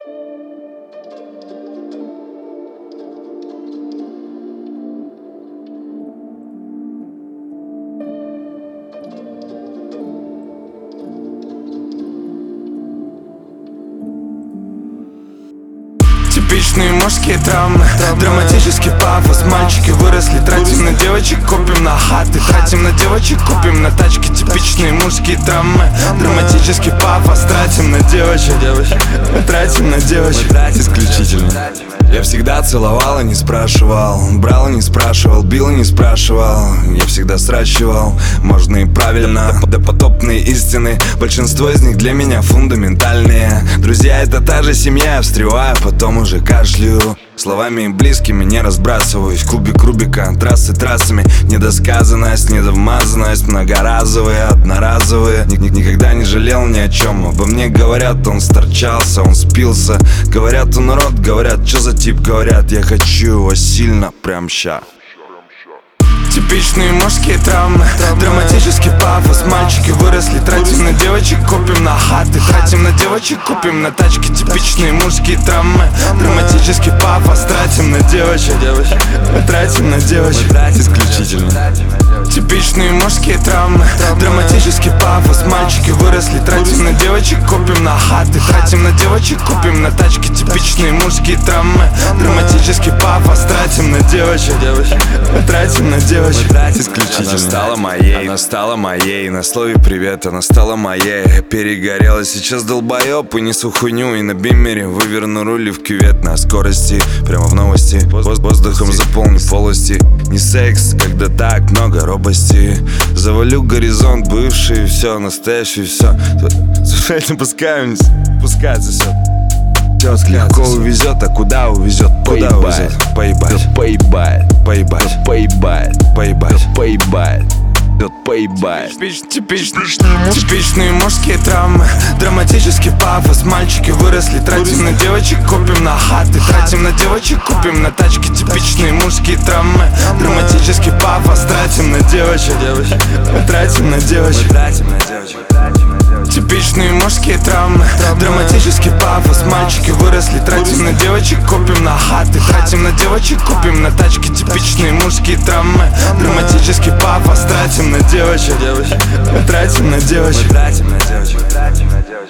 Типичные мужские травмы, драматический пафос. Мальчики выросли, тратим на девочек, купим на хаты. Тратим на девочек, купим на тачки. Типичные мужские травмы, драматический пафос. Тратим на девочек, тратим на девочек. Исключительно. Я всегда целовал и не спрашивал, брал и не спрашивал, бил и не спрашивал. Я всегда сращивал, можно и правильно. Допотопные истины, большинство из них для меня фундаментальные. Друзья — это та же семья, я встреваю, потом уже кашляю. Словами близкими не разбрасываюсь, кубик Рубика, трассы трассами. Недосказанность, недовмазанность, многоразовые, одноразовые. Никогда не жалел ни о чем, обо мне говорят, он сторчался, он спился. Говорят, он урод, говорят, что за тип, говорят, я хочу его сильно, прям ща. Типичные мужские травмы, драматический пафос. Мальчики выросли, тратим на девочек, купим на хаты. Тратим на девочек, купим на тачки. Типичные мужские травмы, драматический пафос. Тратим на девочек, тратим на девочек. Исключительно. Типичные мужские травмы, драматический пафос. Мальчики выросли, тратим на девочек, купим на хаты. Тратим на девочек, купим на тачки. Типичные мужские травмы, драматический пафос. Тратим на девочек, тратим на девочек. Исключительно. Она стала моей, на слове привет, она стала моей. Я перегорела, сейчас долбоёб и несу хуйню. И на биммере выверну рули в кювет на скорости, прямо в новости. Воздухом заполню полости. Не секс, когда так много робости. Завалю горизонт бывший, все, настоящий, все. Слушай, не пускай вниз, пускай засёт. Легко увезет, а куда увезет? Куда увезет? Поебать, поебать, поебать, поебать, поебать, поебать. Поебать. Типичные мужские травмы, драматический пафос. Мальчики выросли, тратим на девочек, купим на хаты. Тратим на девочек, купим на тачки. Типичные мужские травмы, драматический пафос. Тратим на девочек, тратим на девочек. Типичные мужские травмы, драматический пафос. Мальчики выросли, тратим на девочек, купим на хаты. Тратим на девочек, купим на тачки. Типичные мужские травмы, драматический пафос. Тратим на девочек, тратим на девочек.